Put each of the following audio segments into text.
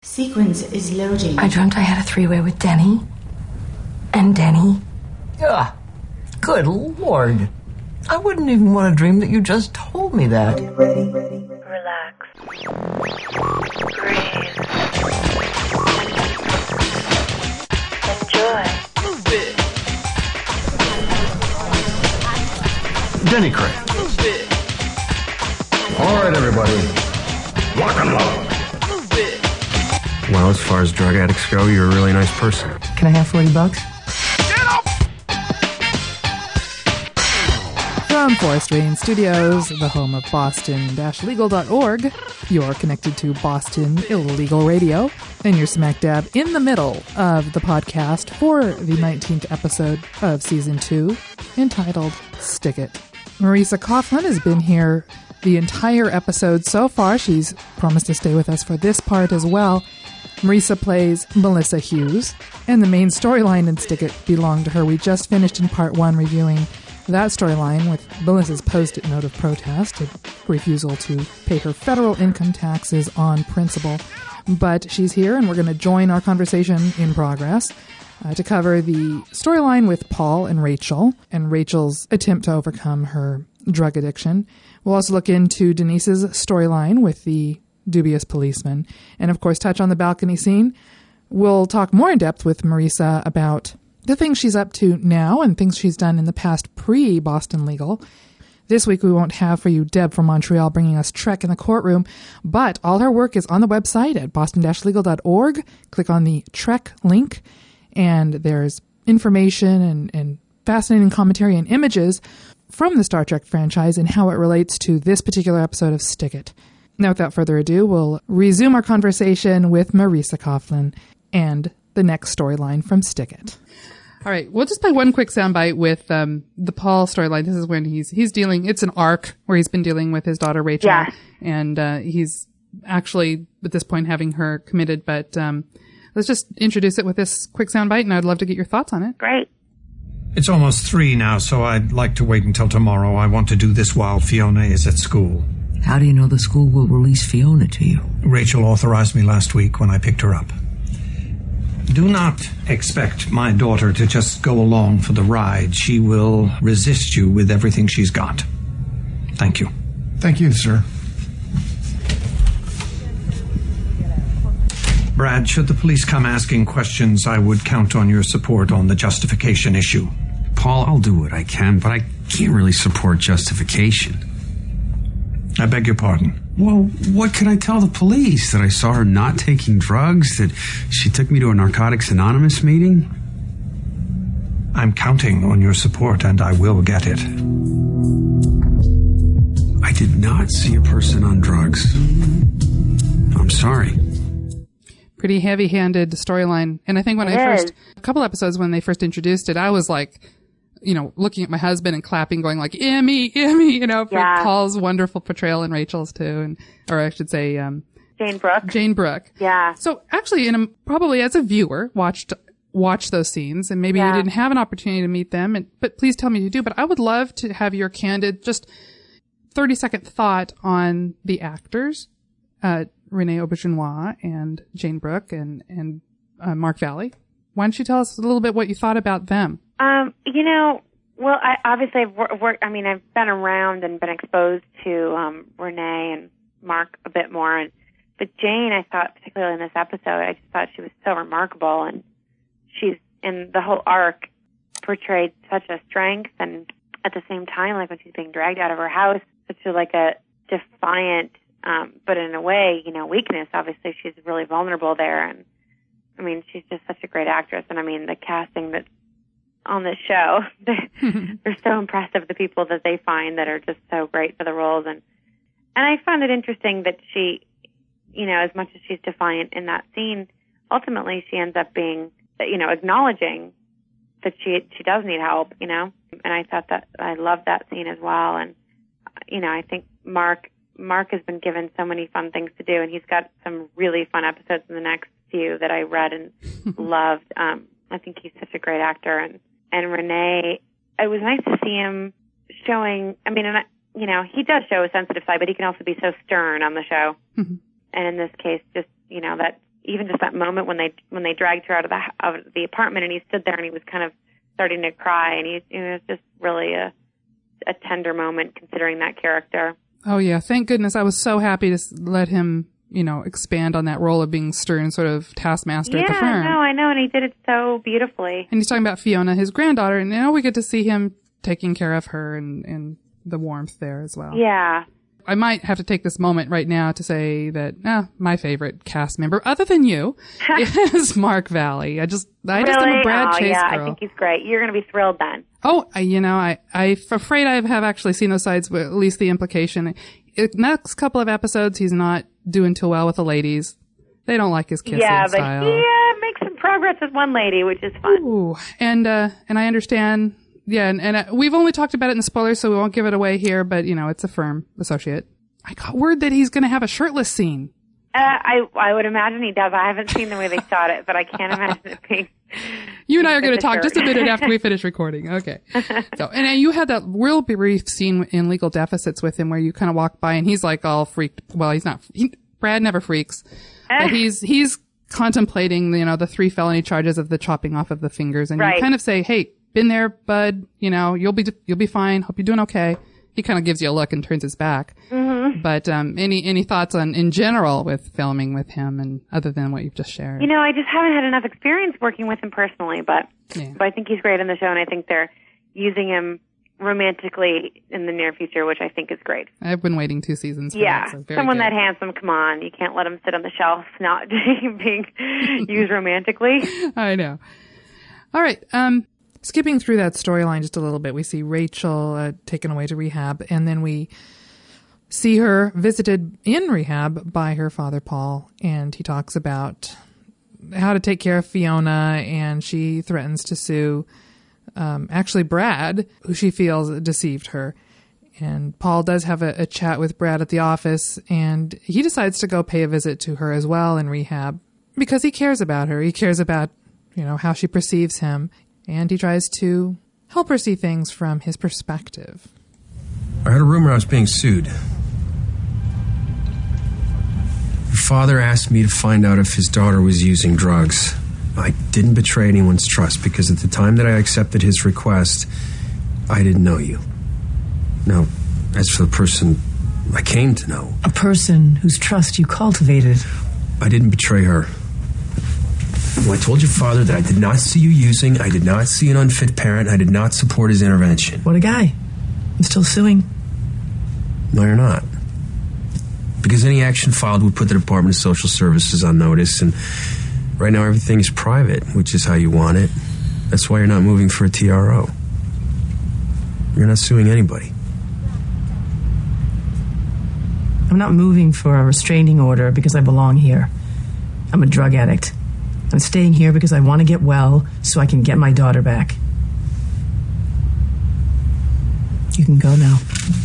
Sequence is loading. I dreamt I had a three-way with Denny. And Denny. Ugh. Good Lord. I wouldn't even want to dream that you just told me that. Ready. Relax. Breathe. Enjoy. Move it. Denny Craig. Move it. All right, everybody. Lock and load. Move it. Well, as far as drug addicts go, you're a really nice person. Can I have $40? Get up! From Forest Rain Studios, the home of Boston-Legal.org, you're connected to Boston Illegal Radio, and you're smack dab in the middle of the podcast for the 19th episode of Season 2, entitled Stick It. Marisa Coughlan has been here the entire episode so far. She's promised to stay with us for this part as well. Marisa plays Melissa Hughes, and the main storyline in Stick It belonged to her. We just finished in part 1 reviewing that storyline with Melissa's post-it note of protest, a refusal to pay her federal income taxes on principle. But she's here, and we're going to join our conversation in progress to cover the storyline with Paul and Rachel's attempt to overcome her drug addiction. We'll also look into Denise's storyline with the dubious policeman, and of course touch on the balcony scene. We'll talk more in depth with Marisa about the things she's up to now and things she's done in the past pre-Boston Legal. This week we won't have for you Deb from Montreal bringing us Trek in the Courtroom, but all her work is on the website at boston-legal.org. Click on the Trek link, and there's information and fascinating commentary and images from the Star Trek franchise and how it relates to this particular episode of Stick It. Now, without further ado, we'll resume our conversation with Marisa Coughlan and the next storyline from Stick It. All right, we'll just play one quick soundbite with the Paul storyline. This is when he's dealing. It's an arc where he's been dealing with his daughter Rachel, Yeah. and he's actually at this point having her committed. But let's just introduce it with this quick soundbite, and I'd love to get your thoughts on it. Great. It's almost 3 now, so I'd like to wait until tomorrow. I want to do this while Fiona is at school. How do you know the school will release Fiona to you? Rachel authorized me last week when I picked her up. Do not expect my daughter to just go along for the ride. She will resist you with everything she's got. Thank you. Thank you, sir. Brad, should the police come asking questions, I would count on your support on the justification issue. Paul, I'll do what I can, but I can't really support justification. I beg your pardon. Well, what can I tell the police? That I saw her not taking drugs? That she took me to a Narcotics Anonymous meeting? I'm counting on your support, and I will get it. I did not see a person on drugs. I'm sorry. Pretty heavy-handed storyline. And I think when a couple episodes when they first introduced it, I was like, looking at my husband and clapping, going like, Emmy, for Paul's wonderful portrayal and Rachel's too. Or I should say, Jane Brooke. Yeah. So actually, probably as a viewer, watch those scenes, and maybe you didn't have an opportunity to meet them, but please tell me you do. But I would love to have your candid, just 30-second thought on the actors, Renee Auberjonois and Jane Brooke and Mark Valley. Why don't you tell us a little bit what you thought about them? Well, I've been around and been exposed to Renee and Mark a bit more, but Jane, I thought, particularly in this episode, I just thought she was so remarkable, and she's, in the whole arc, portrayed such a strength, and at the same time, like when she's being dragged out of her house, such a defiant, but in a way, weakness. Obviously, she's really vulnerable there, and she's just such a great actress, and the casting that's on this show, they're so impressive, the people that they find that are just so great for the roles. And I found it interesting that she, as much as she's defiant in that scene, ultimately she ends up being, acknowledging that she does need help, and I thought that I loved that scene as well. And, I think Mark has been given so many fun things to do, and he's got some really fun episodes in the next few that I read and loved. I think he's such a great actor. And Renee, it was nice to see him showing, he does show a sensitive side, but he can also be so stern on the show. And in this case, just, that even just that moment when they dragged her out of the apartment, and he stood there and he was kind of starting to cry, and it was just really a tender moment considering that character. Oh yeah, thank goodness. I was so happy to let him, expand on that role of being stern sort of taskmaster at the firm. Yeah, no, I know, and he did it so beautifully. And he's talking about Fiona, his granddaughter, and now we get to see him taking care of her and the warmth there as well. Yeah. I might have to take this moment right now to say that my favorite cast member, other than you, is Mark Valley. I just am a Brad Chase girl. I think he's great. You're going to be thrilled then. Oh, I'm afraid I have actually seen those sides, but at least the implication. Next couple of episodes, he's not doing too well with the ladies. They don't like his kissing style. Yeah, but he makes some progress with one lady, which is fun. Ooh, and I understand. Yeah, and we've only talked about it in the spoilers, so we won't give it away here, but, it's a firm associate. I got word that he's going to have a shirtless scene. I would imagine he does. I haven't seen the way they shot it, but I can't imagine it being... You and I are going to talk just a minute after we finish recording. Okay. So, and you had that real brief scene in Legal Deficits with him where you kind of walk by and he's like all freaked. Well, he's not. Brad never freaks. But he's contemplating, the 3 felony charges of the chopping off of the fingers. And you kind of say, hey, been there, bud. You'll be fine. Hope you're doing okay. He kind of gives you a look and turns his back. Mm-hmm. But any thoughts on in general with filming with him, and other than what you've just shared? I just haven't had enough experience working with him personally, but I think he's great in the show, and I think they're using him romantically in the near future, which I think is great. I've been waiting 2 seasons for that. So someone good. That handsome, come on. You can't let him sit on the shelf not being used romantically. I know. All right. Skipping through that storyline just a little bit, we see Rachel taken away to rehab, and then we see her visited in rehab by her father, Paul, and he talks about how to take care of Fiona, and she threatens to sue actually Brad, who she feels deceived her. And Paul does have a chat with Brad at the office, and he decides to go pay a visit to her as well in rehab because he cares about her. He cares about, how she perceives him. And he tries to help her see things from his perspective. I heard a rumor I was being sued. Your father asked me to find out if his daughter was using drugs. I didn't betray anyone's trust because at the time that I accepted his request, I didn't know you. Now, as for the person I came to know... A person whose trust you cultivated. I didn't betray her. Well, I told your father that I did not see you using, I did not see an unfit parent, I did not support his intervention. What a guy. I'm still suing. No, you're not. Because any action filed would put the Department of Social Services on notice, and right now everything is private, which is how you want it. That's why you're not moving for a TRO. You're not suing anybody. I'm not moving for a restraining order because I belong here. I'm a drug addict. I'm staying here because I want to get well so I can get my daughter back. You can go now.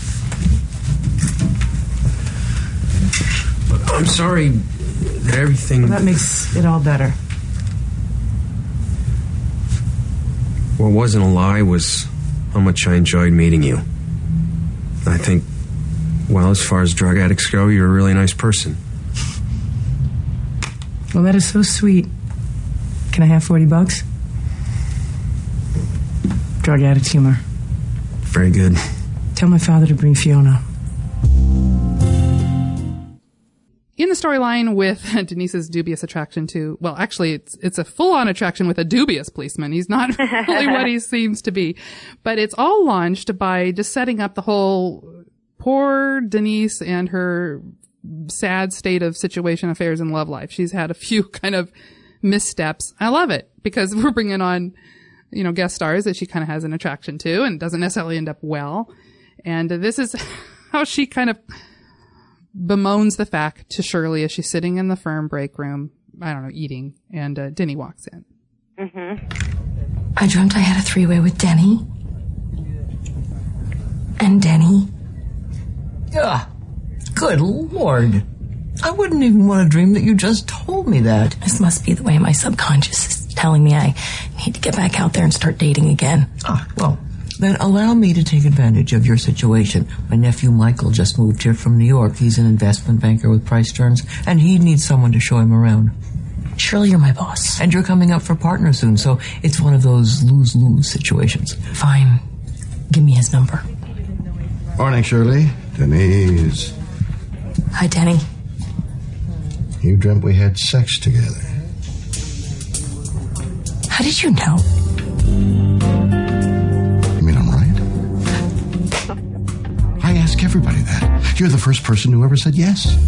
I'm sorry that everything... Well, that makes it all better. What wasn't a lie was how much I enjoyed meeting you. I think, well, as far as drug addicts go, you're a really nice person. Well, that is so sweet. Can I have $40? Drug addict humor. Very good. Tell my father to bring Fiona. In the storyline with Denise's dubious attraction to, well, actually, it's a full-on attraction with a dubious policeman. He's not really what he seems to be. But it's all launched by just setting up the whole poor Denise and her sad state of situation, affairs, and love life. She's had a few kind of missteps. I love it because we're bringing on, guest stars that she kind of has an attraction to and doesn't necessarily end up well. And this is how she kind of bemoans the fact to Shirley as she's sitting in the firm break room, eating, and Denny walks in. Mm-hmm. I dreamt I had a 3-way with Denny. And Denny. Ugh. Good Lord. I wouldn't even want to dream that you just told me that. This must be the way my subconscious is telling me I need to get back out there and start dating again. Well, then allow me to take advantage of your situation. My nephew Michael just moved here from New York. He's an investment banker with Price Stearns, and he needs someone to show him around. Surely you're my boss. And you're coming up for partner soon, so it's one of those lose-lose situations. Fine. Give me his number. Morning, Shirley. Denise. Hi, Denny. You dreamt we had sex together. How did you know? You mean I'm right? I ask everybody that. You're the first person who ever said yes.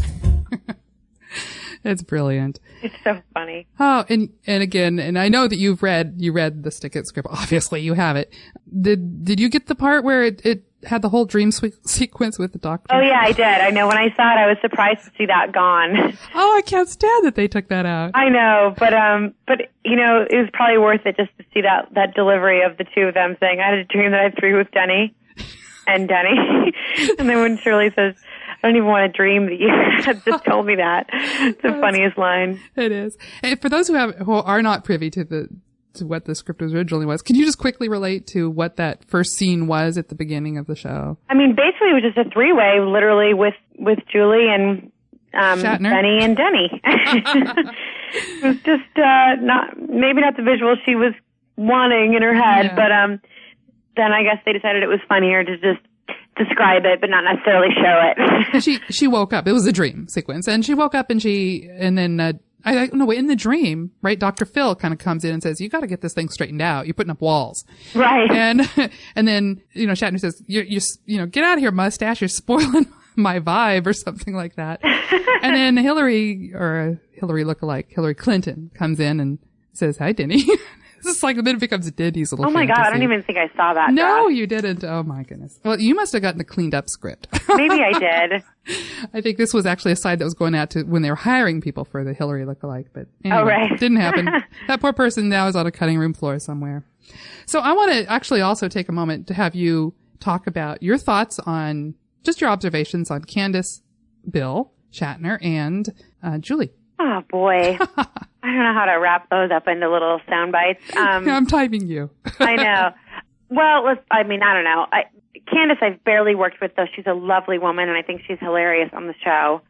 It's brilliant. It's so funny. Oh, and again, and I know that you read the Stick It script. Obviously, you have it. Did you get the part where it had the whole dream sequence with the doctor? Oh yeah, I did. I know when I saw it, I was surprised to see that gone. Oh, I can't stand that they took that out. I know, but you know, it was probably worth it just to see that delivery of the two of them saying, "I had a dream that I threw with Denny," and Denny, and then when Shirley says, "I don't even want to dream that you had just told me that." It's the funniest line. It is. And for those who are not privy to what the script originally was, can you just quickly relate to what that first scene was at the beginning of the show? I mean, basically, it was just a three-way, literally with Julie and Shatner? Benny and Denny. It was just maybe not the visual she was wanting in her head, but then I guess they decided it was funnier to just describe it, but not necessarily show it. She woke up. It was a dream sequence, and she woke up and then I don't know, in the dream, right? Dr. Phil kind of comes in and says, "You got to get this thing straightened out. You're putting up walls." Right. And then, Shatner says, you get out of here, mustache. You're spoiling my vibe or something like that. And then Hillary lookalike, Hillary Clinton comes in and says, "Hi, Denny." This is like the minute it becomes Denny's little Oh my God, fantasy. I don't even think I saw that. No, Josh. you didn't. Oh my goodness. Well, you must have gotten the cleaned up script. Maybe I did. I think this was actually a side that was going out to when they were hiring people for the Hillary lookalike, but anyway, Oh, right. Didn't happen. That poor person now is on a cutting room floor somewhere. So I want to actually also take a moment to have you talk about your thoughts on just your observations on Candace, Bill, Shatner, and Julie. Oh boy. I don't know how to wrap those up into little sound bites. I'm typing you. I know. Well, I don't know. Candace I've barely worked with, though. She's a lovely woman, and I think she's hilarious on the show.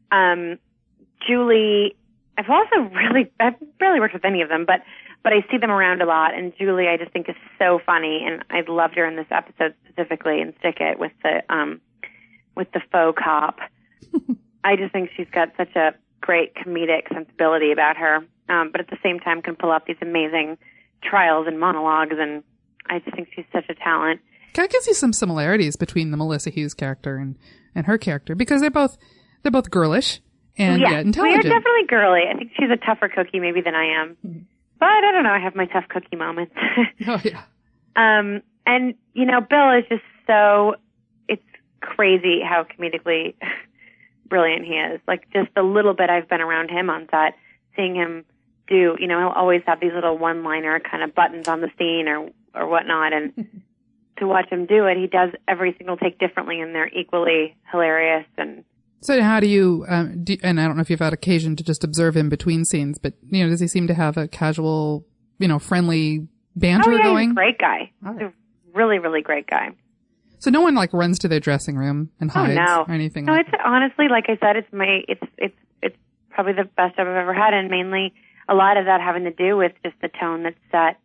Julie, I've barely worked with any of them, but I see them around a lot, and Julie I just think is so funny, and I loved her in this episode specifically in Stick It with the faux cop. I just think she's got such a great comedic sensibility about her, but at the same time can pull off these amazing trials and monologues, and I just think she's such a talent. I can see some similarities between the Melissa Hughes character and her character because they're both girlish and yet intelligent. They're definitely girly. I think she's a tougher cookie maybe than I am, but I don't know. I have my tough cookie moments. Oh yeah. And Bill is just it's crazy how comedically brilliant he is. Like just the little bit I've been around him on set, seeing him do, he'll always have these little one-liner kind of buttons on the scene or whatnot, and to watch him do it, he does every single take differently, and they're equally hilarious. And so, how do you? And I don't know if you've had occasion to just observe him between scenes, but does he seem to have a casual, friendly banter going? He's a great guy. He's a really, really great guy. So no one runs to their dressing room and hides or anything. No, like it's honestly, like I said, it's probably the best I've ever had, and mainly a lot of that having to do with just the tone that's set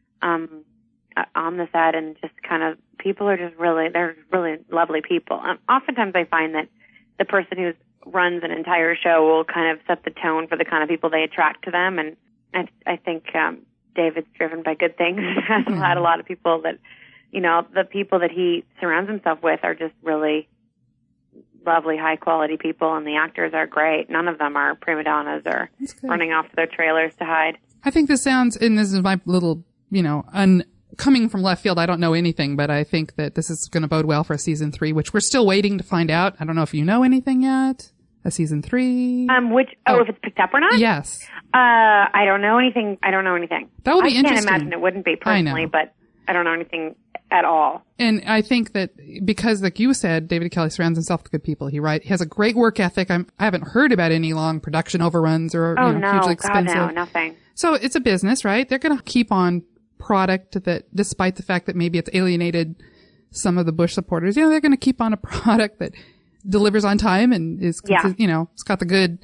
on the set, and just kind of people are just they're really lovely people. Oftentimes I find that the person who runs an entire show will kind of set the tone for the kind of people they attract to them, and I think David's driven by good things. Has had a lot of people that. The people that he surrounds himself with are just really lovely, high-quality people, and the actors are great. None of them are prima donnas or running off to their trailers to hide. I think this sounds, and this is my little, coming from left field, I don't know anything, but I think that this is going to bode well for a season 3, which we're still waiting to find out. I don't know if you know anything yet. A season 3? If it's picked up or not? Yes. I don't know anything. That would be interesting. I can't imagine it wouldn't be personally, but I don't know anything at all. And I think that because, like you said, David Kelly surrounds himself with good people. He has a great work ethic. I haven't heard about any long production overruns or hugely expensive. God, no, nothing. So it's a business, right? They're going to keep on product that, despite the fact that maybe it's alienated some of the Bush supporters, they're going to keep on a product that delivers on time and is, it's got the good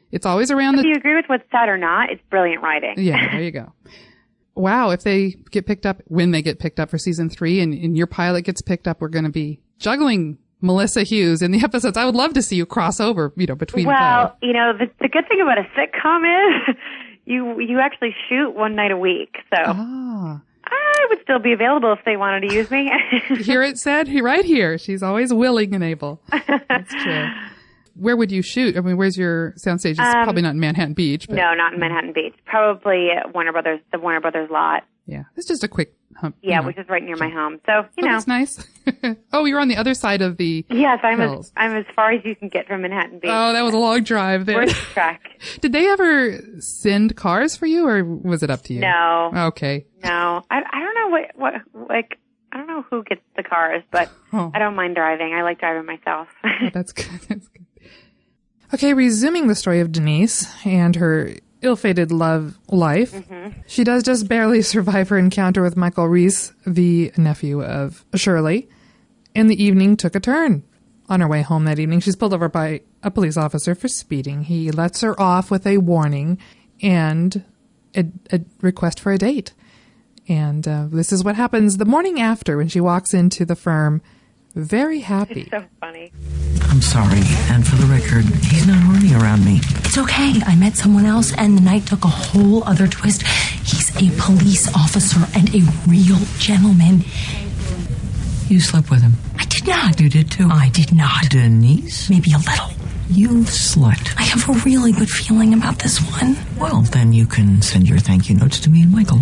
It's always around If you agree with what's said or not, it's brilliant writing. Yeah, there you go. Wow, if they get picked up, when they get picked up for season 3 and your pilot gets picked up, we're going to be juggling Melissa Hughes in the episodes. I would love to see you cross over, between Well, both. The good thing about a sitcom is you actually shoot one night a week. So I would still be available if they wanted to use me. Here it said, right here. She's always willing and able. That's true. Where would you shoot? I mean, where's your soundstage? It's probably not in Manhattan Beach. But... No, not in Manhattan Beach. Probably at the Warner Brothers lot. Yeah, it's just a quick hump. Yeah, which is right near my home. So, that's nice. Oh, you're on the other side of the Yes, I'm hills. I'm as far as you can get from Manhattan Beach. Oh, that was a long drive there. Worst track. Did they ever send cars for you, or was it up to you? No. Okay. No. I don't know what I don't know who gets the cars, but I don't mind driving. I like driving myself. Oh, that's good. That's good. Okay, resuming the story of Denise and her ill-fated love life, she does just barely survive her encounter with Michael Reese, the nephew of Shirley, and the evening took a turn. On her way home that evening, she's pulled over by a police officer for speeding. He lets her off with a warning and a request for a date. And this is what happens the morning after when she walks into the firm, very happy. It's so funny. I'm sorry, and for the record, he's not horny around me. It's okay. I met someone else, and the night took a whole other twist. He's a police officer and a real gentleman. You slept with him. I did not. You did too. I did not. Denise? Maybe a little. You slut. I have a really good feeling about this one. Well, then you can send your thank you notes to me and Michael.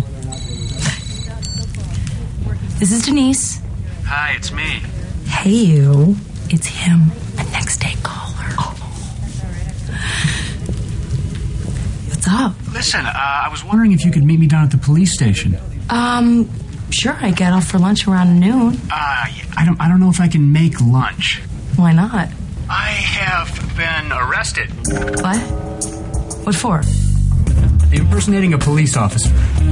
This is Denise. Hi, it's me. Hey, you. It's him. A next day caller. What's up? Listen, I was wondering if you could meet me down at the police station. Sure. I get off for lunch around noon. I don't know if I can make lunch. Why not? I have been arrested. What? What for? Impersonating a police officer.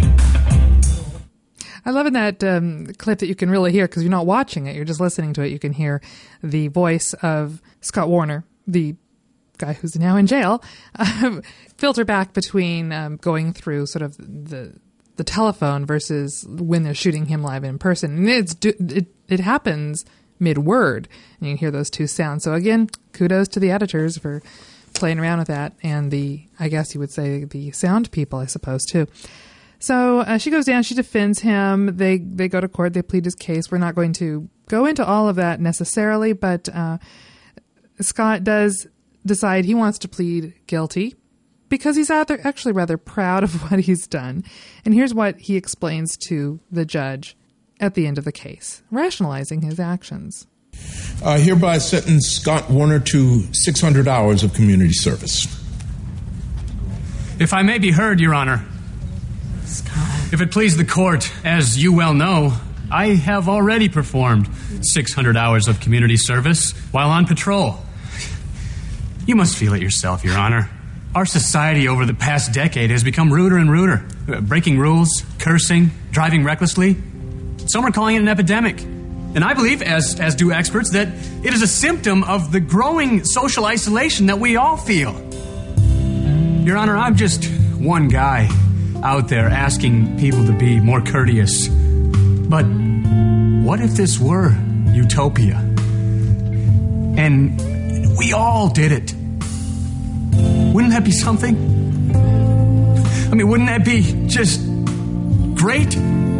I love in that clip that you can really hear, because you're not watching it, you're just listening to it. You can hear the voice of Scott Warner, the guy who's now in jail, filter back between going through sort of the telephone versus when they're shooting him live in person. And it happens mid-word, and you can hear those two sounds. So again, kudos to the editors for playing around with that, and I guess you would say the sound people, I suppose, too. So she goes down, she defends him, they go to court, they plead his case. We're not going to go into all of that necessarily, but Scott does decide he wants to plead guilty because he's out there actually rather proud of what he's done. And here's what he explains to the judge at the end of the case, rationalizing his actions. Hereby sentence Scott Warner to 600 hours of community service. If I may be heard, Your Honor. Scott. If it please the court, as you well know, I have already performed 600 hours of community service while on patrol. You must feel it yourself, Your Honor. Our society over the past decade has become ruder and ruder. Breaking rules, cursing, driving recklessly. Some are calling it an epidemic. And I believe, as do experts, that it is a symptom of the growing social isolation that we all feel. Your Honor, I'm just one guy out there asking people to be more courteous. But what if this were utopia? And we all did it. Wouldn't that be something? I mean, wouldn't that be just great?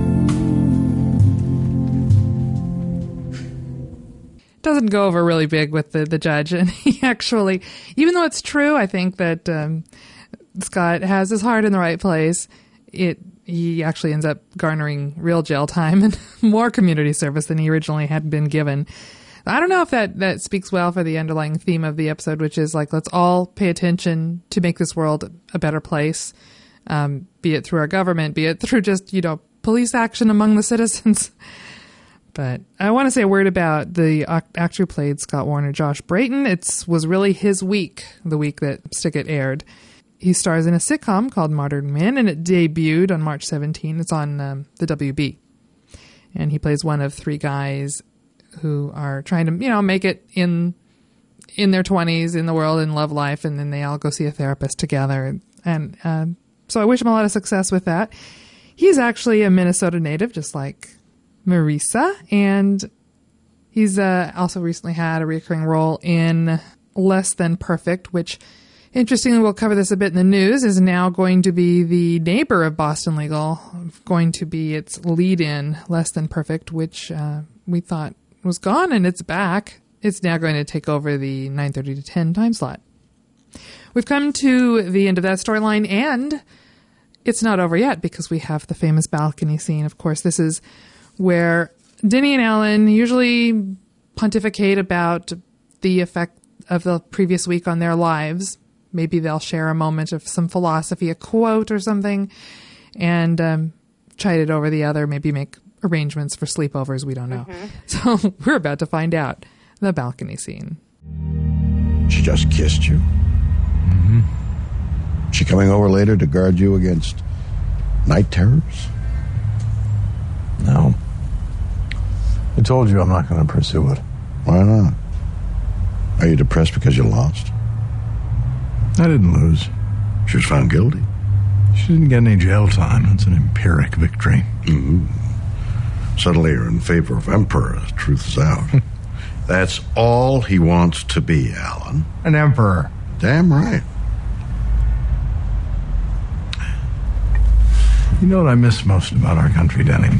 Doesn't go over really big with the judge, and he actually, even though it's true, I think that Scott has his heart in the right place. He actually ends up garnering real jail time and more community service than he originally had been given. I don't know if that speaks well for the underlying theme of the episode, which is like, let's all pay attention to make this world a better place, be it through our government, be it through just, police action among the citizens. But I want to say a word about the actor who played Scott Warner, Josh Brayton. It was really his week, the week that Stick It aired. He stars in a sitcom called Modern Men, and it debuted on March 17. It's on the WB. And he plays one of three guys who are trying to, make it in in their 20s in the world and love life, and then they all go see a therapist together. And so I wish him a lot of success with that. He's actually a Minnesota native, just like Marisa, and he's also recently had a recurring role in Less Than Perfect, which, interestingly, we'll cover this a bit in the news, is now going to be the neighbor of Boston Legal, going to be its lead-in, Less Than Perfect, which we thought was gone, and it's back. It's now going to take over the 9:30 to 10 time slot. We've come to the end of that storyline, and it's not over yet because we have the famous balcony scene. Of course, this is where Denny and Ellen usually pontificate about the effect of the previous week on their lives. Maybe they'll share a moment of some philosophy, a quote or something, and chide it over the other, maybe make arrangements for sleepovers. We don't know. So we're about to find out. The balcony scene. She just kissed you. She coming over later to guard you against night terrors? No. I told you I'm not going to pursue it. Why not? Are you depressed because you lost? I didn't lose. She was found guilty. She didn't get any jail time. It's an empiric victory. Suddenly you're in favor of Emperor. The truth is out. That's all he wants to be, Alan. An emperor. Damn right. You know what I miss most about our country, Denny?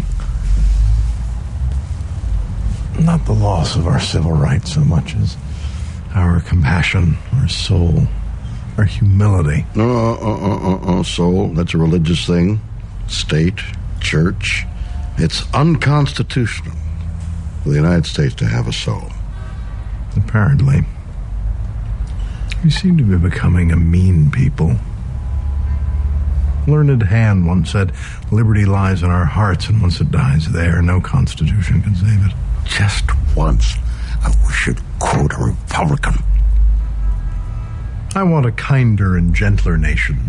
Not the loss of our civil rights so much as our compassion, our soul, our humility. Soul, that's a religious thing. State, church. It's unconstitutional for the United States to have a soul. Apparently. We seem to be becoming a mean people. Learned Hand once said, liberty lies in our hearts, and once it dies there, no constitution can save it. Just once, I wish you'd quote a Republican. I want a kinder and gentler nation.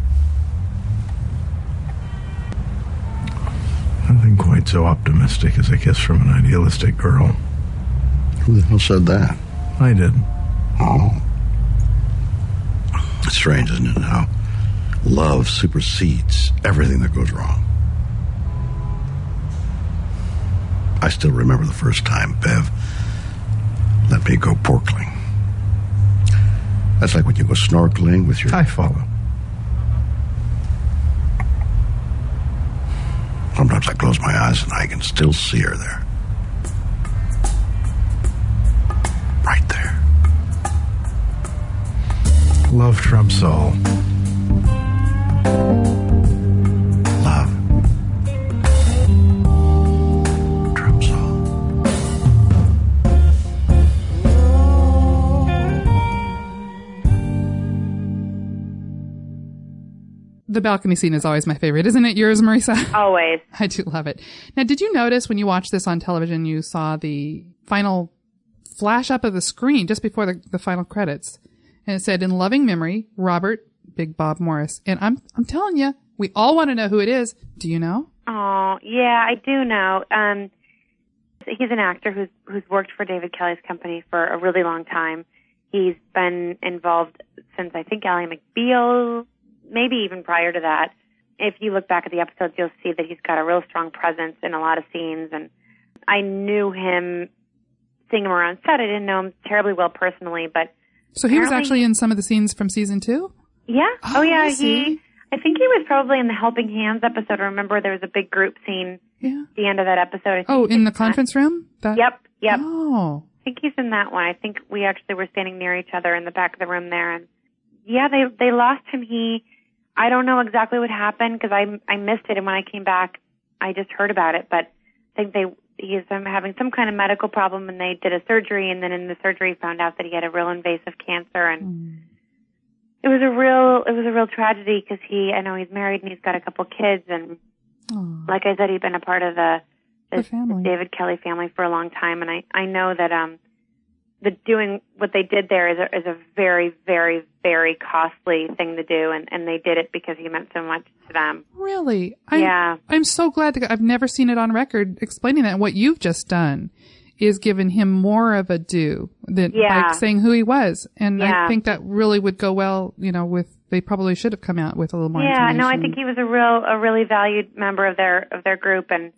Nothing quite so optimistic as a kiss from an idealistic girl. Who the hell said that? I did. Oh. It's strange, isn't it, how love supersedes everything that goes wrong. I still remember the first time Bev let me go porkling. That's like when you go snorkeling with your... I follow. Sometimes I close my eyes and I can still see her there. Right there. Love trumps all. Love trumps all. The balcony scene is always my favorite. Isn't it yours, Marisa? Always. I do love it. Now, did you notice when you watched this on television, you saw the final flash up of the screen just before the final credits? And it said, in loving memory, Robert Big Bob Morris. And I'm telling you, we all want to know who it is. Do you know? Oh, yeah, I do know. He's an actor who's worked for David Kelly's company for a really long time. He's been involved since, I think, Ally McBeal, maybe even prior to that. If you look back at the episodes, you'll see that he's got a real strong presence in a lot of scenes. And I knew him, seeing him around set. I didn't know him terribly well personally, but... So he was actually in some of the scenes from season 2? Yeah. Oh, yeah. I see. I think he was probably in the Helping Hands episode. I remember there was a big group scene at the end of that episode. In the conference room? Yep. Oh. I think he's in that one. I think we actually were standing near each other in the back of the room there. And yeah, they lost him. I don't know exactly what happened because I missed it. And when I came back, I just heard about it. But I think he's having some kind of medical problem, and they did a surgery. And then in the surgery, found out that he had a real invasive cancer. And it was a real tragedy because I know he's married and he's got a couple kids. And like I said, he'd been a part of the David Kelly family for a long time. And I know that doing what they did there is a very, very, very costly thing to do, and they did it because he meant so much to them. Really? Yeah. I'm so glad I've never seen it on record explaining that. What you've just done is giving him more of a due than by saying who he was. And I think that really would go well, they probably should have come out with a little more information. No, I think he was a really valued member of their group, and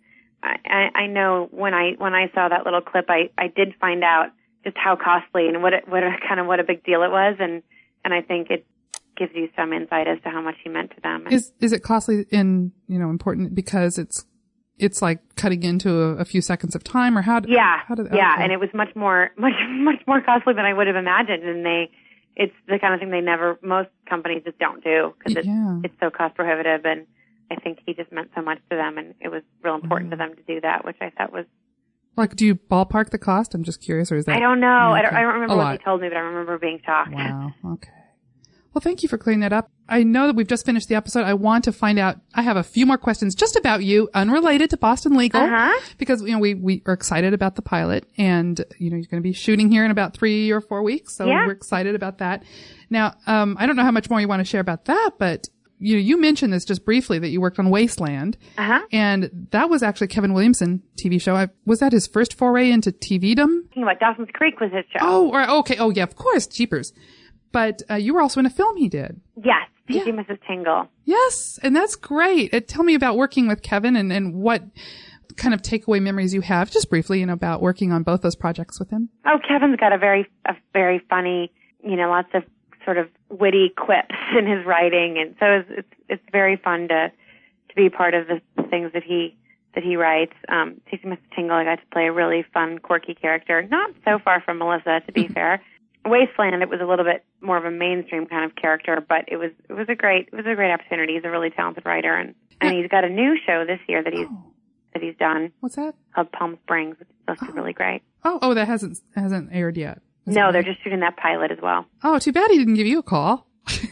I know when I saw that little clip, I did find out just how costly and what a big deal it was, and I think it gives you some insight as to how much he meant to them. Is it costly and important because it's like cutting into a few seconds of time, or how did and it was much more costly than I would have imagined, and it's the kind of thing most companies just don't do because it's so cost prohibitive, and I think he just meant so much to them, and it was real important to them to do that, which I thought was. Like, do you ballpark the cost? I'm just curious, or is that? I don't know. Okay. I don't remember what he told me, but I remember being shocked. Wow. Okay. Well, thank you for clearing that up. I know that we've just finished the episode. I want to find out. I have a few more questions just about you, unrelated to Boston Legal, because we are excited about the pilot, and you're going to be shooting here in about 3 or 4 weeks, so we're excited about that. Now, I don't know how much more you want to share about that, but you mentioned this just briefly that you worked on Wasteland, and that was actually Kevin Williamson TV show. Was that his first foray into TV-dom? Thinking about Dawson's Creek was his show. Oh, okay. Oh, yeah, of course, Jeepers. But you were also in a film he did. Yes, T.G. Mrs. Tingle. Yes, and that's great. Tell me about working with Kevin and what kind of takeaway memories you have, just briefly, about working on both those projects with him. Oh, Kevin's got a very funny, lots of sort of witty quips in his writing, and so it's very fun to be part of the things that he writes. T.G. Mrs. Tingle, I got to play a really fun, quirky character, not so far from Melissa, to be fair. Wasteland, it was a little bit more of a mainstream kind of character, but it was a great opportunity. He's a really talented writer, and he's got a new show this year that he's done. What's that? Called Palm Springs, which is supposed to be really great. Oh, that hasn't aired yet. No, they're just shooting that pilot as well. Oh, too bad he didn't give you a call.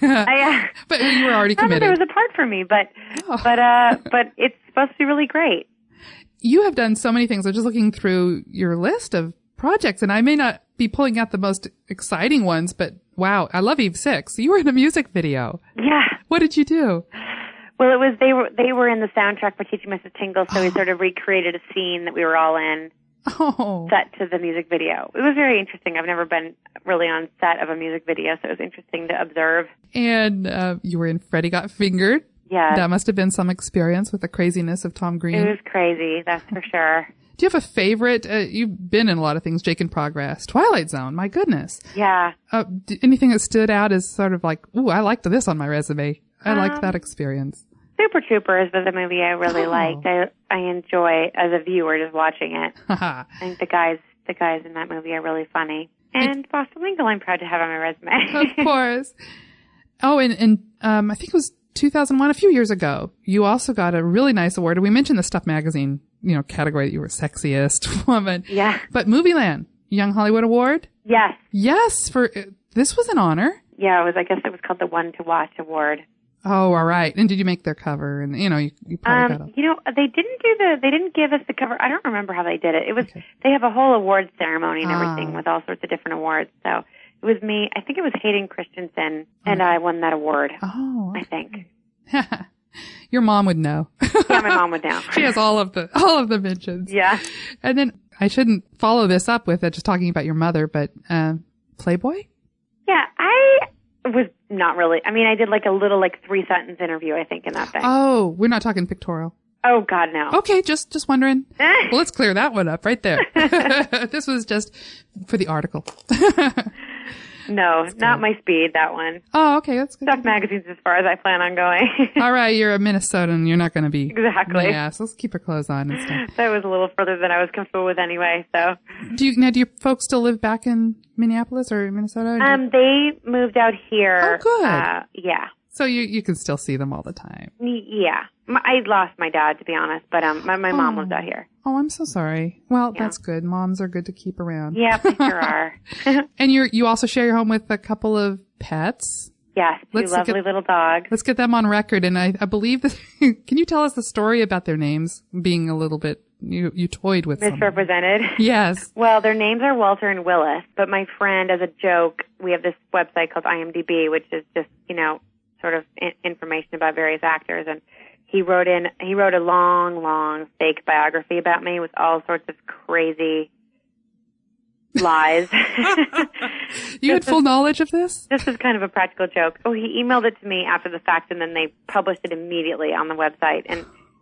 But you were already committed. There was a part for me, but it's supposed to be really great. You have done so many things. I'm just looking through your list of projects, and I may not be pulling out the most exciting ones, but wow, I love Eve 6. You were in a music video. Yeah. What did you do? Well, it was they were in the soundtrack for Teaching Mrs. Tingle, so we sort of recreated a scene that we were all in, set to the music video. It was very interesting. I've never been really on set of a music video, so it was interesting to observe. And you were in Freddie Got Fingered. Yeah. That must have been some experience with the craziness of Tom Green. It was crazy, that's for sure. Do you have a favorite? You've been in a lot of things. Jake in Progress, Twilight Zone. My goodness. Yeah. Anything that stood out as sort of like, ooh, I liked this on my resume. I liked that experience. Super Troopers was a movie I really liked. I enjoy as a viewer just watching it. I think the guys in that movie are really funny. And Boston Legal, I'm proud to have on my resume. Of course. Oh, and I think it was 2001, a few years ago. You also got a really nice award. We mentioned the Stuff Magazine category that you were sexiest woman. Yeah. But Movieland, Young Hollywood Award? Yes. Yes, this was an honor. Yeah, I guess it was called the One to Watch Award. Oh, all right. And did you make their cover? And you probably got they didn't give us the cover. I don't remember how they did it. It was They have a whole awards ceremony and everything with all sorts of different awards. So it was me. I think it was Hayden Christensen, and I won that award. Oh, I think. Your mom would know. Yeah, my mom would know. She has all of the mentions. Yeah. And then I shouldn't follow this up with just talking about your mother, but Playboy? Yeah, I was not really. I mean, I did a little 3-sentence interview, I think, in that thing. Oh, we're not talking pictorial. Oh God, no. Okay, just wondering. Well, let's clear that one up right there. This was just for the article. No, not my speed, that one. Oh, okay, that's good. Stuff Magazine's as far as I plan on going. All right, you're a Minnesotan. You're not going to be. Exactly. Yeah, so let's keep our clothes on and stuff. That was a little further than I was comfortable with anyway, so. Do your folks still live back in Minneapolis or Minnesota? They moved out here. Oh, good. Yeah. So you can still see them all the time. Yeah. I lost my dad, to be honest, but my mom lives out here. Oh, I'm so sorry. Well, that's good. Moms are good to keep around. Yeah, they sure are. And you also share your home with a couple of pets? Yes, two lovely little dogs. Let's get them on record. And I believe that, can you tell us the story about their names being a little bit, you toyed with misrepresented? Yes. Well, their names are Walter and Willis, but my friend, as a joke, we have this website called IMDb, which is just, sort of information about various actors, and he wrote a long fake biography about me with all sorts of crazy Lies. You had full knowledge of this? This is kind of a practical joke. Oh, he emailed it to me after the fact, and then they published it immediately on the website. And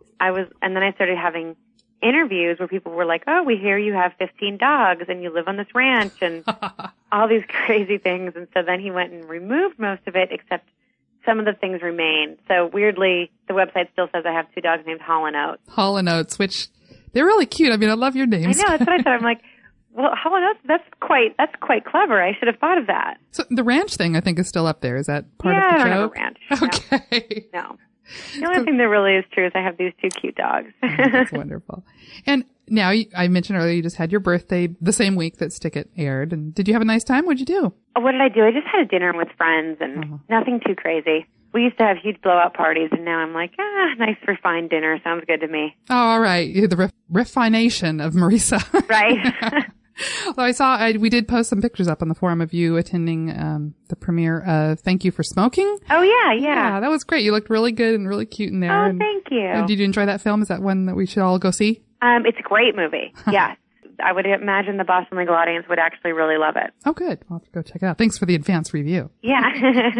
then I started having interviews where people were like, "Oh, we hear you have 15 dogs and you live on this ranch," and all these crazy things. And so then he went and removed most of it, except some of the things remain. So weirdly, the website still says I have 2 dogs named Hall and Oates. Hall and Oates, which they're really cute. I mean, I love your names. I know, that's what I thought. I'm like, well, Hall and Oates, that's quite clever. I should have thought of that. So the ranch thing, I think, is still up there. Is that part of the I don't joke? have a ranch. Okay. No. The only thing that really is true is I have these 2 cute dogs. That's wonderful. And now, I mentioned earlier you just had your birthday the same week that Stick It aired. And did you have a nice time? What'd you do? What did I do? I just had a dinner with friends and nothing too crazy. We used to have huge blowout parties, and now I'm like, nice refined dinner. Sounds good to me. Oh, all right. The refination of Marisa. Right. Although I saw, we did post some pictures up on the forum of you attending the premiere of Thank You for Smoking. Oh, yeah. Yeah, that was great. You looked really good and really cute in there. Oh, thank you. Did you enjoy that film? Is that one that we should all go see? It's a great movie. Yes. I would imagine the Boston Legal audience would actually really love it. Oh, good. I'll have to go check it out. Thanks for the advanced review. Yeah.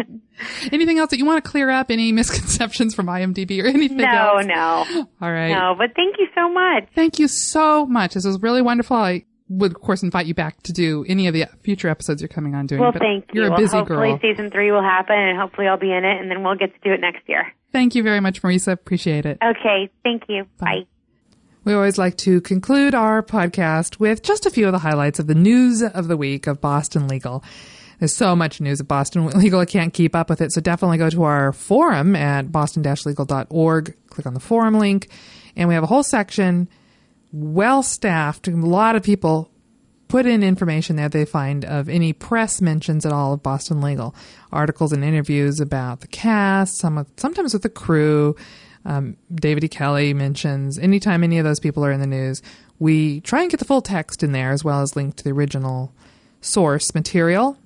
Anything else that you want to clear up? Any misconceptions from IMDb or anything else? No. All right. No, but thank you so much. Thank you so much. This was really wonderful. I would, of course, invite you back to do any of the future episodes you're coming on doing. Well, but thank you. You're a busy hopefully girl. Season 3 will happen, and hopefully I'll be in it, and then we'll get to do it next year. Thank you very much, Marisa. Appreciate it. Okay. Thank you. Bye. We always like to conclude our podcast with just a few of the highlights of the news of the week of Boston Legal. There's so much news of Boston Legal, I can't keep up with it, so definitely go to our forum at boston-legal.org, click on the forum link, and we have a whole section, well-staffed, a lot of people put in information there they find of any press mentions at all of Boston Legal, articles and interviews about the cast, sometimes with the crew. David E. Kelly mentions anytime any of those people are in the news, we try and get the full text in there as well as link to the original source material.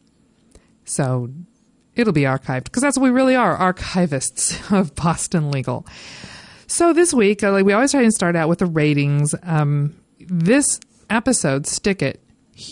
So it'll be archived because that's what we really are, archivists of Boston Legal. So this week, we always try and start out with the ratings. This episode, Stick It,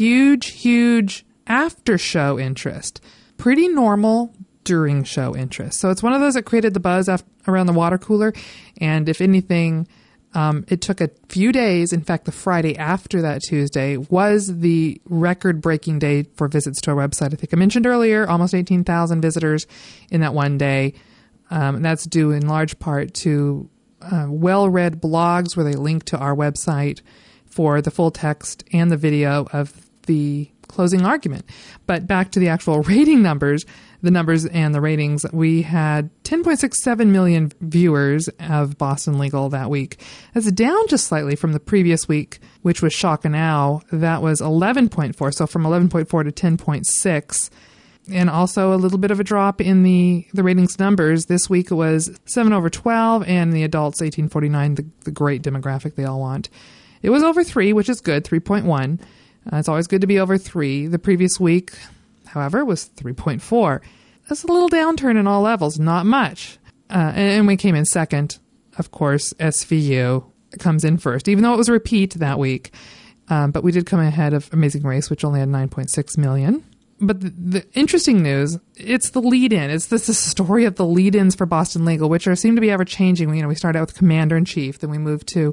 huge after show interest. Pretty normal during show interest. So it's one of those that created the buzz around the water cooler. And if anything, it took a few days. In fact, the Friday after that Tuesday was the record-breaking day for visits to our website. I think I mentioned earlier, almost 18,000 visitors in that one day. And that's due in large part to well-read blogs where they link to our website for the full text and the video of the closing argument. But back to the actual rating numbers, the numbers and the ratings, we had 10.67 million viewers of Boston Legal that week. That's down just slightly from the previous week, which was Shock and Awe. That was 11.4, so from 11.4 to 10.6. And also a little bit of a drop in the ratings numbers. This week it was 7 over 12, and the adults 1849, the great demographic they all want. It was over 3, which is good, 3.1. It's always good to be over 3. The previous week, however, was 3.4. That's a little downturn in all levels, not much. And we came in second. Of course, SVU comes in first, even though it was a repeat that week. But we did come ahead of Amazing Race, which only had 9.6 million. But the interesting news, it's the lead-in. It's the story of the lead-ins for Boston Legal, which seem to be ever-changing. We started out with Commander-in-Chief, then we moved to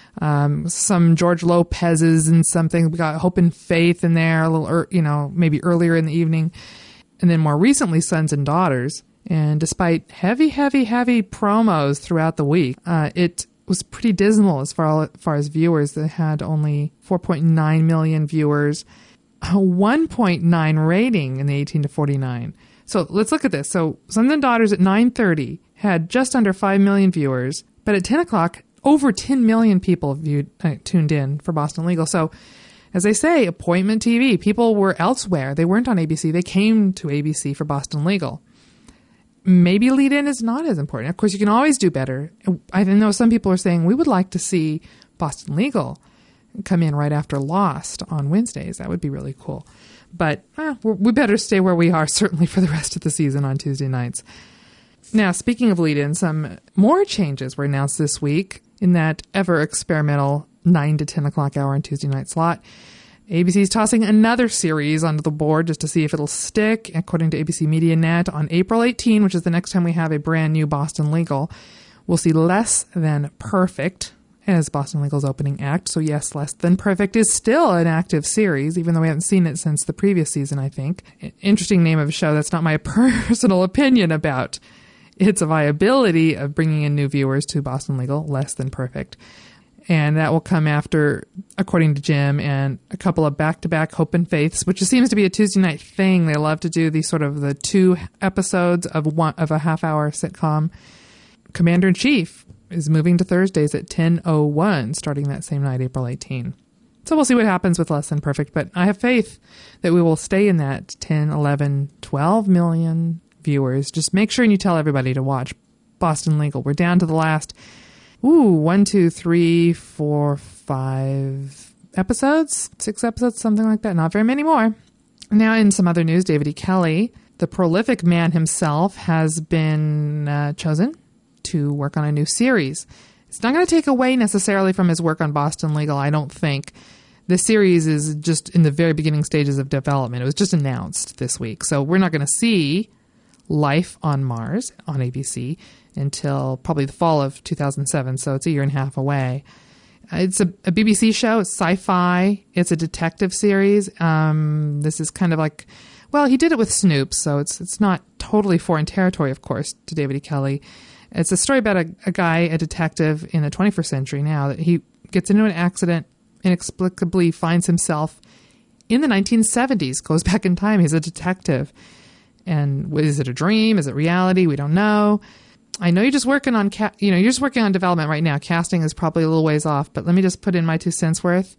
some George Lopez's and something. We got Hope and Faith in there a little, maybe earlier in the evening. And then more recently, Sons and Daughters. And despite heavy promos throughout the week, it was pretty dismal as far as viewers. They had only 4.9 million viewers, a 1.9 rating in the 18 to 49. So let's look at this. So Sons and Daughters at 9:30 had just under 5 million viewers, but at 10 o'clock, over 10 million people tuned in for Boston Legal. So, as they say, appointment TV. People were elsewhere. They weren't on ABC. They came to ABC for Boston Legal. Maybe lead-in is not as important. Of course, you can always do better. I know some people are saying, we would like to see Boston Legal come in right after Lost on Wednesdays. That would be really cool. But we better stay where we are, certainly for the rest of the season on Tuesday nights. Now, speaking of lead-in, some more changes were announced this week in that ever experimental 9 to 10 o'clock hour on Tuesday night slot. ABC's tossing another series onto the board just to see if it'll stick. According to ABC Media Net, on April 18, which is the next time we have a brand new Boston Legal, we'll see Less Than Perfect as Boston Legal's opening act. So yes, Less Than Perfect is still an active series, even though we haven't seen it since the previous season, I think. Interesting name of a show. That's not my personal opinion about its viability of bringing in new viewers to Boston Legal, Less Than Perfect. And that will come after, according to Jim, and a couple of back-to-back Hope and Faiths, which seems to be a Tuesday night thing. They love to do these sort of the 2 episodes of a half-hour sitcom. Commander-in-Chief is moving to Thursdays at 10:01, starting that same night, April 18. So we'll see what happens with Less Than Perfect, but I have faith that we will stay in that 10, 11, 12 million viewers. Just make sure and you tell everybody to watch Boston Legal. We're down to the last 1, 2, 3, 4, 5 episodes, 6 episodes, something like that. Not very many more. Now, in some other news, David E. Kelley, the prolific man himself, has been chosen to work on a new series. It's not going to take away necessarily from his work on Boston Legal, I don't think. The series is just in the very beginning stages of development. It was just announced this week. So we're not going to see Life on Mars on ABC until probably the fall of 2007, so it's a year and a half away. It's a BBC show. It's sci-fi. It's a detective series. This is kind of like, well, he did it with Snoops, so it's not totally foreign territory, of course, to David E. Kelley. It's a story about a guy, a detective in the 21st century now, that he gets into an accident, inexplicably finds himself in the 1970s, goes back in time. He's a detective. And is it a dream? Is it reality? We don't know. I know you're just working on you're just working on development right now. Casting is probably a little ways off, but let me just put in my 2 cents worth.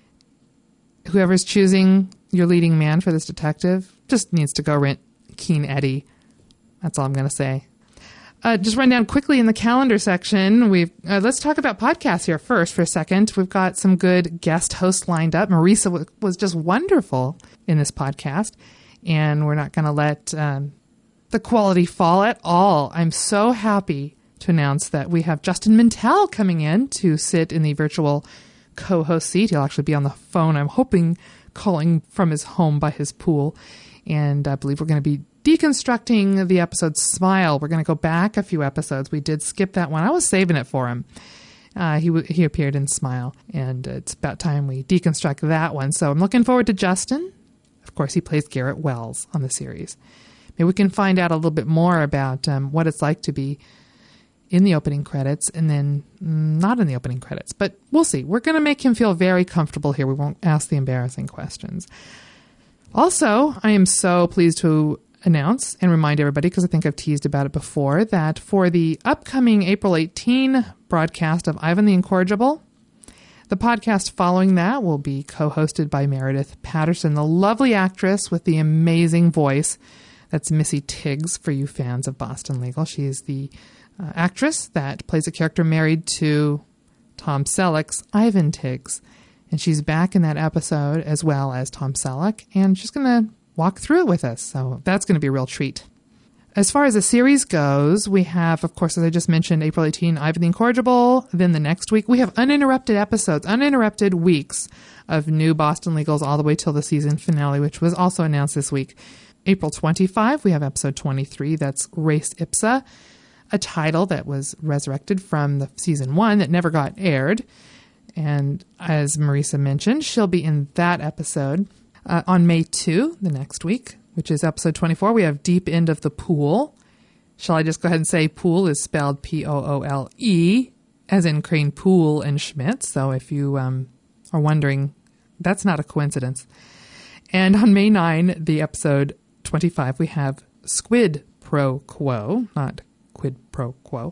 Whoever's choosing your leading man for this detective just needs to go rent Keen Eddie. That's all I'm going to say. Just run down quickly in the calendar section. Let's talk about podcasts here first for a second. We've got some good guest hosts lined up. Marisa was just wonderful in this podcast, and we're not going to let the quality fall at all. I'm so happy to announce that we have Justin Mintel coming in to sit in the virtual co-host seat. He'll actually be on the phone, I'm hoping, calling from his home by his pool. And I believe we're going to be deconstructing the episode Smile. We're going to go back a few episodes. We did skip that one. I was saving it for him. He appeared in Smile, and it's about time we deconstruct that one. So I'm looking forward to Justin. Of course, he plays Garrett Wells on the series. Maybe we can find out a little bit more about what it's like to be in the opening credits and then not in the opening credits. But we'll see. We're going to make him feel very comfortable here. We won't ask the embarrassing questions. Also, I am so pleased to announce and remind everybody, because I think I've teased about it before, that for the upcoming April 18 broadcast of Ivan the Incorrigible, the podcast following that will be co-hosted by Meredith Patterson, the lovely actress with the amazing voice. That's Missy Tiggs for you fans of Boston Legal. She is the actress that plays a character married to Tom Selleck's Ivan Tiggs. And she's back in that episode as well as Tom Selleck. And she's going to walk through it with us. So that's going to be a real treat. As far as the series goes, we have, of course, as I just mentioned, April 18, Ivan the Incorrigible. Then the next week, we have uninterrupted episodes, uninterrupted weeks of new Boston Legals all the way till the season finale, which was also announced this week. April 25, we have episode 23. That's Res Ipsa, a title that was resurrected from the season 1 that never got aired. And as Marisa mentioned, she'll be in that episode. On May 2, the next week, which is episode 24, we have Deep End of the Pool. Shall I just go ahead and say Pool is spelled Poole, as in Crane Pool and Schmidt. So if you are wondering, that's not a coincidence. And on May 9, the episode 25, we have Squid Pro Quo, not Quid Pro Quo.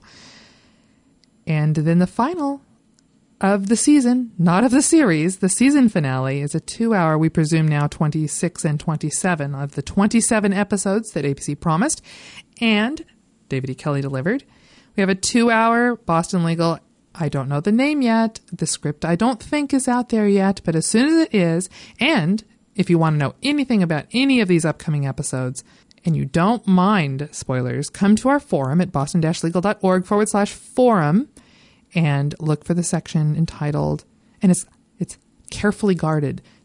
And then the final of the season, not of the series, the season finale is a 2-hour, we presume now 26 and 27 of the 27 episodes that ABC promised and David E. Kelley delivered. We have a 2-hour Boston Legal. I don't know the name yet. The script I don't think is out there yet, but as soon as it is, and if you want to know anything about any of these upcoming episodes, and you don't mind spoilers, come to our forum at boston-legal.org/forum and look for the section entitled, and it's carefully guarded,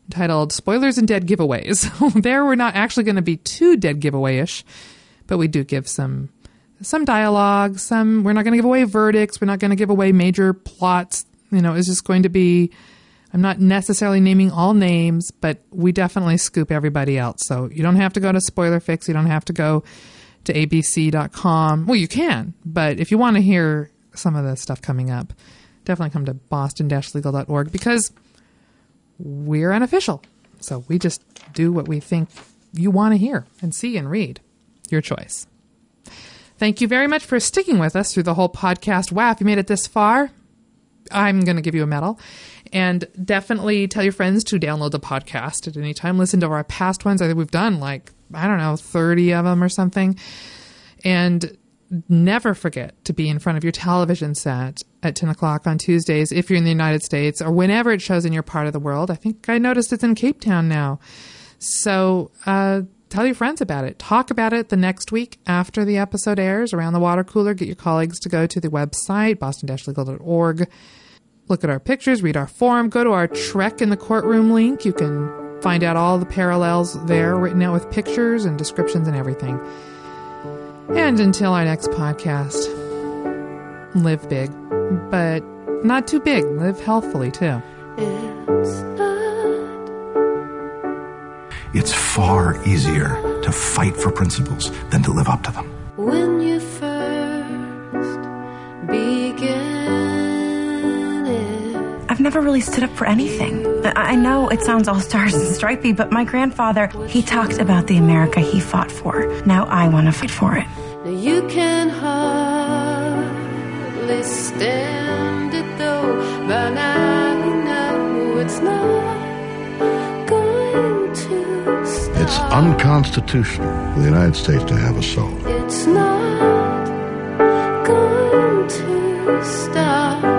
titled Spoilers and Dead Giveaways. There we're not actually going to be too dead giveaway-ish, but we do give some dialogue, we're not going to give away verdicts, we're not going to give away major plots. It's just going to be, I'm not necessarily naming all names, but we definitely scoop everybody else. So you don't have to go to Spoiler Fix, you don't have to go to abc.com. Well, you can, but if you want to hear some of the stuff coming up, definitely come to boston-legal.org, because we're unofficial. So we just do what we think you want to hear and see and read. Your choice. Thank you very much for sticking with us through the whole podcast. Wow, if you made it this far, I'm going to give you a medal. And definitely tell your friends to download the podcast at any time. Listen to our past ones. I think we've done 30 of them or something. And never forget to be in front of your television set at 10 o'clock on Tuesdays if you're in the United States, or whenever it shows in your part of the world. I think I noticed it's in Cape Town now. So tell your friends about it. Talk about it the next week after the episode airs around the water cooler. Get your colleagues to go to the website, boston-legal.org. Look at our pictures, read our forum, go to our Trek in the Courtroom link. You can find out all the parallels there, written out with pictures and descriptions and everything. And until our next podcast, live big, but not too big. Live healthfully, too. It's far easier to fight for principles than to live up to them. When you first begin it. I've never really stood up for anything. I know it sounds all stars and stripey, but my grandfather, he talked about the America he fought for. Now I want to fight for it. Now you can hardly stand it though, but I know it's not going to stop. It's unconstitutional for the United States to have a soul. It's not going to stop.